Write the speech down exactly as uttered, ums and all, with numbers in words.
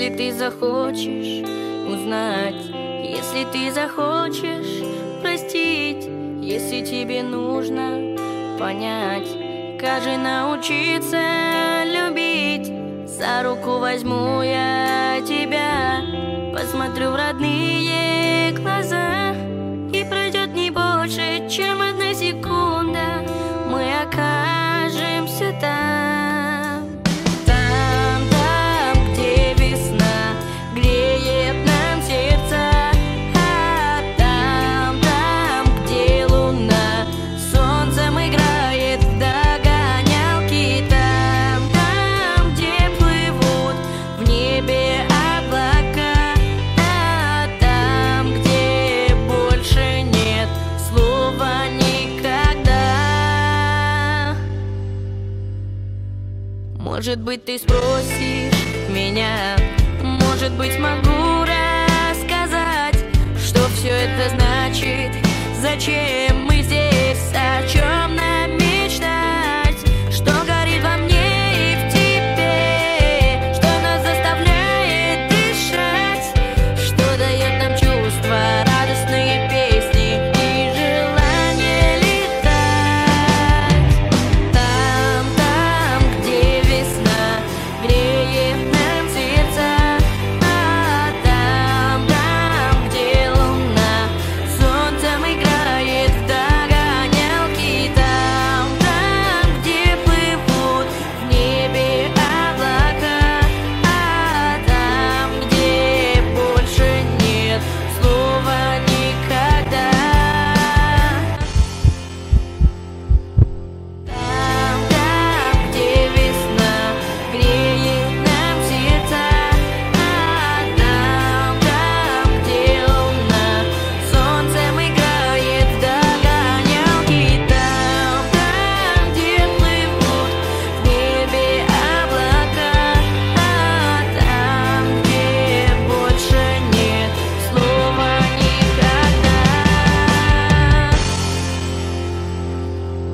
Если ты захочешь узнать, если ты захочешь простить, если тебе нужно понять, как же научиться любить. За руку возьму я тебя, посмотрю в родные глаза, и пройдет не больше, чем одна секунда, мы окажемся там. Там, там, где весна греет нам сердца, а там, там, где луна солнцем играет в догонялки, там, там, где плывут в небе облака, а там, где больше нет слова никогда. Может быть, ты спросишь меня, может быть, могу рассказать, что все это значит, зачем